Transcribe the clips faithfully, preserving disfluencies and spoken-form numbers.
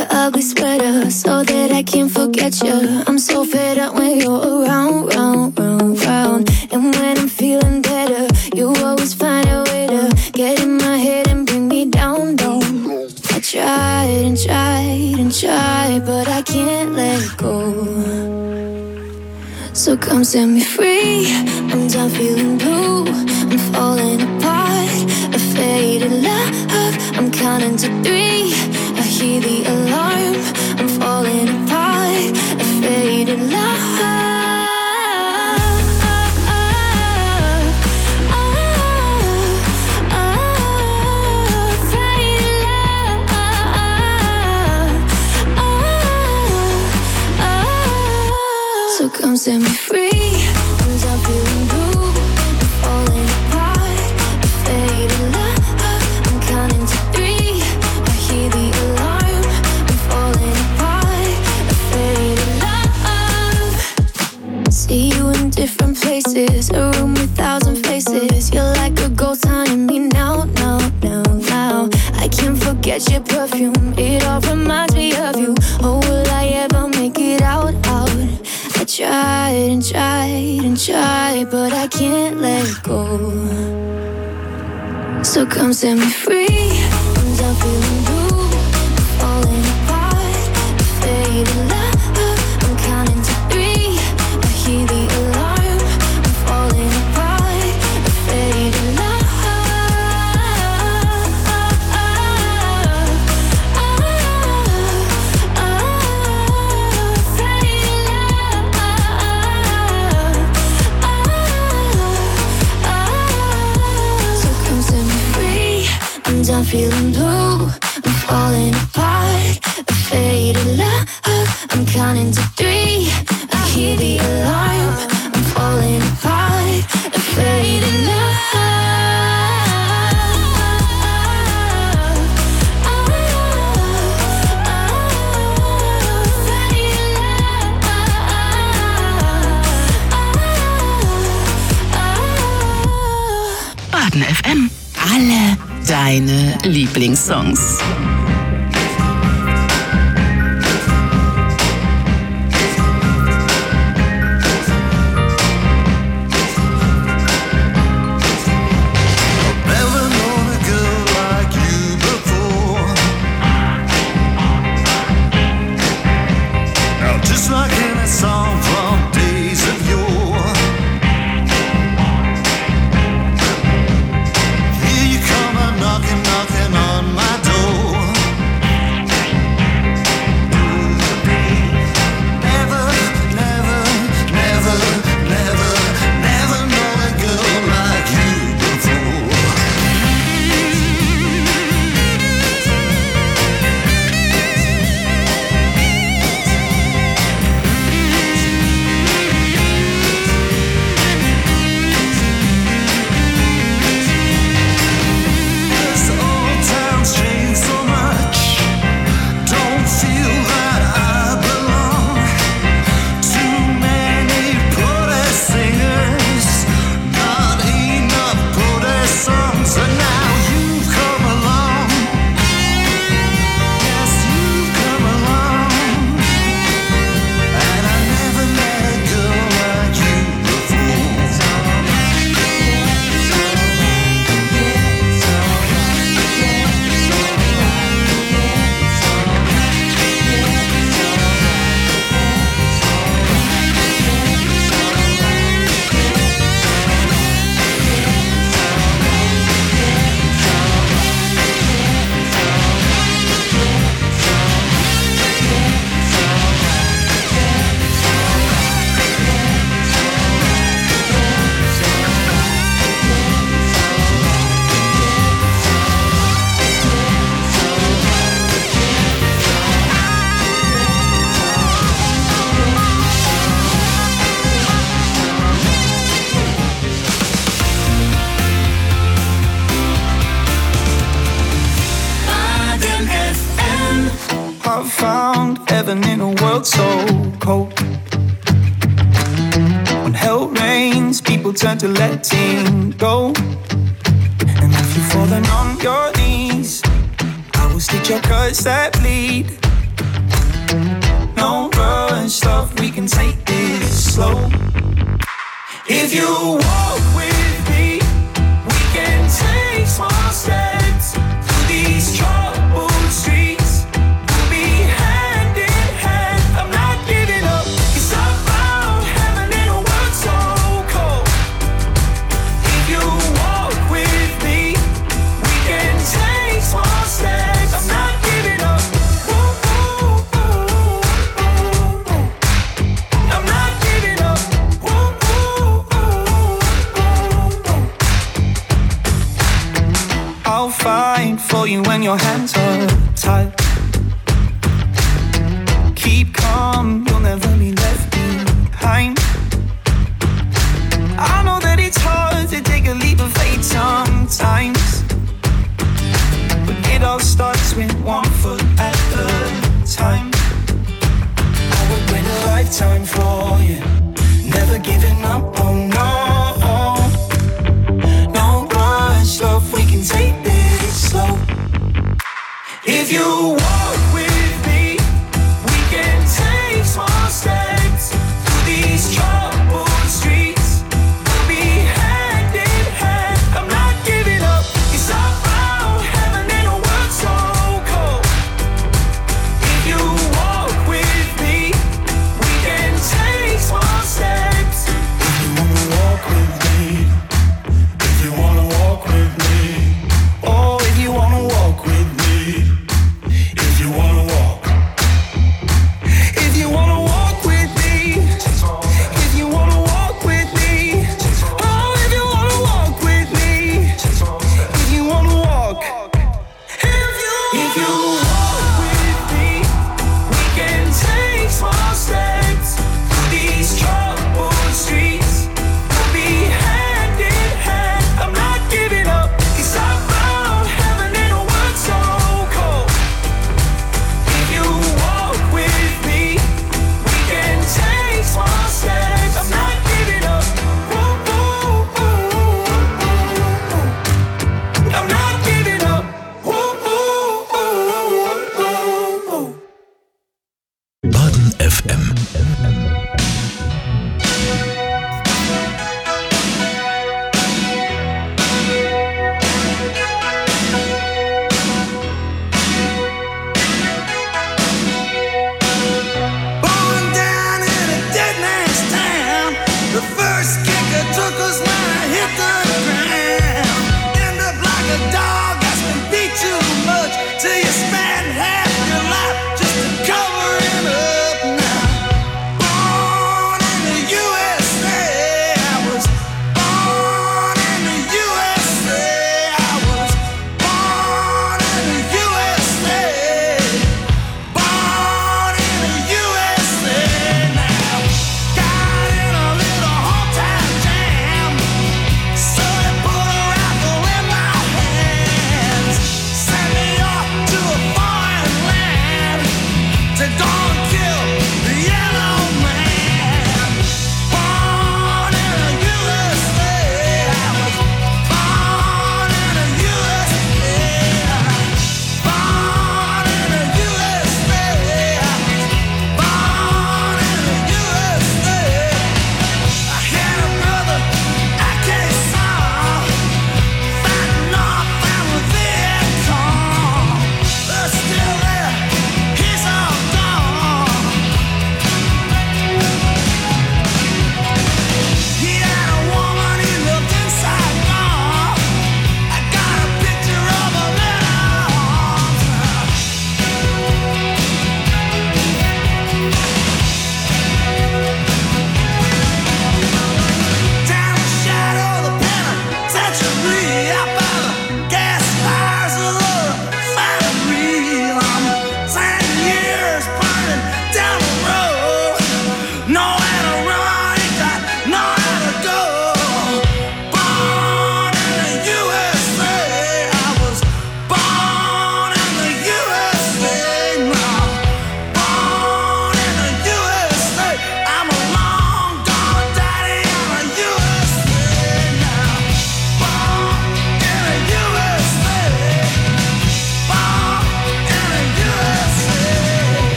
your ugly sweater so that I can't forget you. I'm so fed up when you're around, round, round, round. And when I'm feeling better, you always find a way to get in my head and bring me down, down. I tried and tried and tried, but I can't let go. So come set me free. I'm done feeling blue. I'm falling apart. A faded love. I'm counting to three. I hear the alarm. I'm falling apart. A faded love. So come set me free. I'm done feeling blue. I'm falling apart. A faded love. I'm counting to three. I hear the alarm. I'm falling apart. A faded love. See you in different places. A room with thousand faces. You're like a ghost haunting me now, now, now, now. I can't forget your perfume. It all reminds me of you. Oh, will I ever make it out, out? I tried and tried and tried, but I can't let go. So come set me free. I'm done feeling blue. I'm falling apart. A faded love. I'm counting to three. I hear the alarm. I'm falling apart. A faded love. I'm done feeling blue. I'm falling apart. A faded love. I'm counting to three. I hear the alarm. I'm falling apart. A faded love. Baden F M. Alle deine Lieblingssongs. found heaven in a world so cold. When hell rains, people turn to letting go. And if you're falling on your knees, I will stitch your cuts that bleed. rush, love, we can take this slow. If you walk with me, we can take small steps through these troubled streets. We'll be hand in hand. I'm not giving up, 'cause I found heaven in a world so cold. If you walk with me, we can take small steps. I'm not giving up. Ooh, ooh, ooh, ooh, ooh. I'm not giving up. Ooh, ooh, ooh, ooh, ooh. I'll fight for you when your hands are tied. Keep calm, you'll never be left behind. I know that it's hard to take a leap of faith sometimes, but it all starts with one foot at a time. I would wait a lifetime for you, never giving up, oh no. No rush, love, we can take this slow. If you walk with me, we can take small steps through these troubled streets. We'll be hand in hand. I'm not giving up, 'cause I found heaven in a world so cold. If you walk with me, we can take small steps. If you wanna walk with me, if you wanna walk with me, oh, if you wanna walk with me, if you wanna walk, if you wanna walk with me, if you wanna walk with me, oh, if you wanna walk with me, if you wanna walk, if you walk with me, we can take small steps through these troubled streets. We'll be hand in hand. I'm not giving up, 'cause I found heaven in a world so cold. If you walk with me, we can take small steps. I'm not giving up. Ooh, ooh, ooh, ooh, ooh. I'm not giving up. Ooh, ooh, ooh, ooh.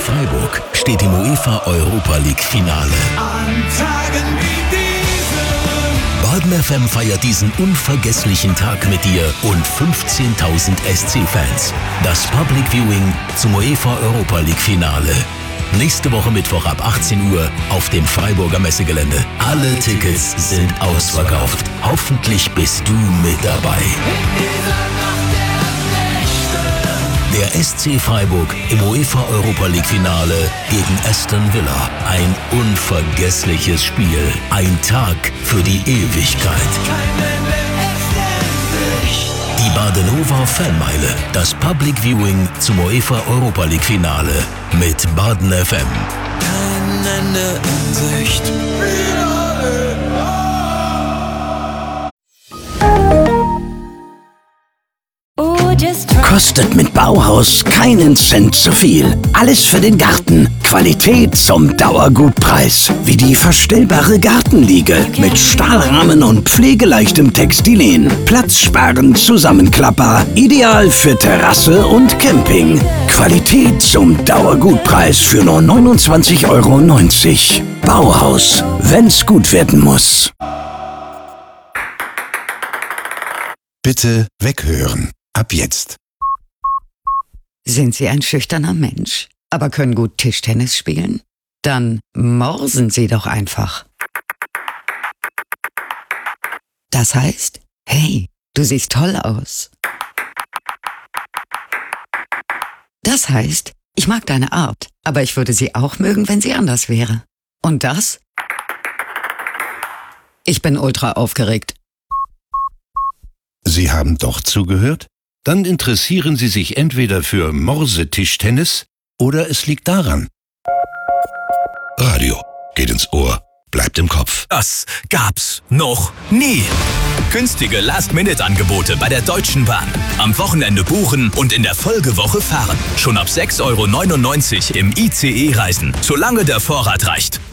Freiburg steht im UEFA Europa League Finale. An Tagen wie diesen. Baden F M feiert diesen unvergesslichen Tag mit dir und fünfzehntausend S C-Fans. Das Public Viewing zum UEFA Europa League Finale. Nächste Woche Mittwoch ab achtzehn Uhr auf dem Freiburger Messegelände. Alle Tickets sind ausverkauft. Hoffentlich bist du mit dabei. Der S C Freiburg im UEFA Europa League Finale gegen Aston Villa. Ein unvergessliches Spiel. Ein Tag für die Ewigkeit. Die Badenova Fanmeile. Das Public Viewing zum UEFA Europa League Finale mit Baden F M. Kein Ende in Sicht. Kostet mit Bauhaus keinen Cent zu viel. Alles für den Garten. Qualität zum Dauergutpreis. Wie die verstellbare Gartenliege mit Stahlrahmen und pflegeleichtem Textilen. Platzsparend Zusammenklapper. Ideal für Terrasse und Camping. Qualität zum Dauergutpreis für nur neunundzwanzig Euro neunzig. Bauhaus. Wenn's gut werden muss. Bitte weghören. Ab jetzt. Sind Sie ein schüchterner Mensch, aber können gut Tischtennis spielen? Dann morsen Sie doch einfach. Das heißt, hey, du siehst toll aus. Das heißt, ich mag deine Art, aber ich würde sie auch mögen, wenn sie anders wäre. Und das? Ich bin ultra aufgeregt. Sie haben doch zugehört? Dann interessieren Sie sich entweder für Morsetischtennis oder es liegt daran. Radio geht ins Ohr, bleibt im Kopf. Das gab's noch nie. Günstige Last-Minute-Angebote bei der Deutschen Bahn. Am Wochenende buchen und in der Folgewoche fahren. Schon ab sechs Euro neunundneunzig im I C E-Reisen, solange der Vorrat reicht.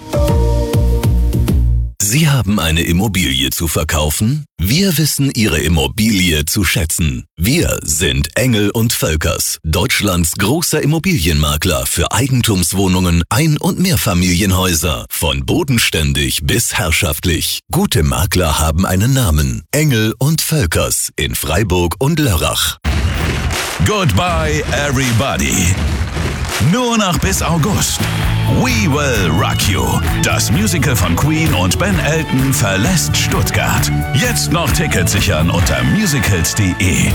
Sie haben eine Immobilie zu verkaufen? Wir wissen Ihre Immobilie zu schätzen. Wir sind Engel und Völkers, Deutschlands großer Immobilienmakler für Eigentumswohnungen, Ein- und Mehrfamilienhäuser. Von bodenständig bis herrschaftlich. Gute Makler haben einen Namen. Engel und Völkers in Freiburg und Lörrach. Goodbye, everybody. Nur noch bis August. We Will Rock You. Das Musical von Queen und Ben Elton verlässt Stuttgart. Jetzt noch Tickets sichern unter musicals punkt de.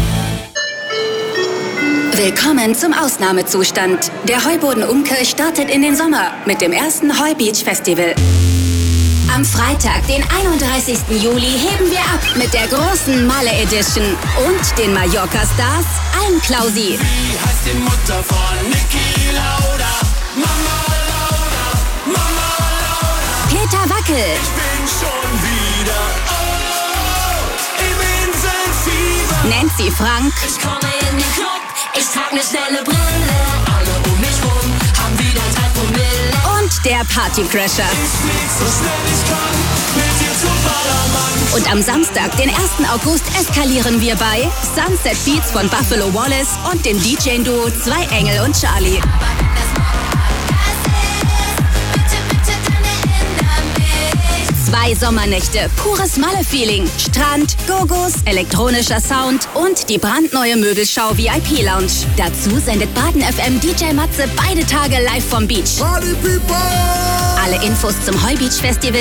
Willkommen zum Ausnahmezustand. Der Heuboden Umkirch startet in den Sommer mit dem ersten Heu Beach Festival. Am Freitag, den einunddreißigsten Juli, heben wir ab mit der großen Malle Edition und den Mallorca-Stars Alm Klausi. Wie heißt die Mutter von Niki Lauda? Mama Lauda, Mama Lauda. Peter Wackel. Ich bin schon wieder out im Inselfieber. Nancy Frank. Ich komme in den Club, ich trag ne schnelle Brille. Alle um mich rum haben wieder drei Promille. Und der Partycrasher. Ich flieg so schnell ich kann mit dir zum Ballermann. Und am Samstag, den ersten August, eskalieren wir bei Sunset Beats von Buffalo Wallace und dem D J-Duo Zwei Engel und Charlie. Zwei Sommernächte, pures Malle-Feeling, Strand, Gogos, elektronischer Sound und die brandneue Möbelschau V I P-Lounge. Dazu sendet Baden F M D J Matze beide Tage live vom Beach. Party People! Alle Infos zum Heu Beach Festival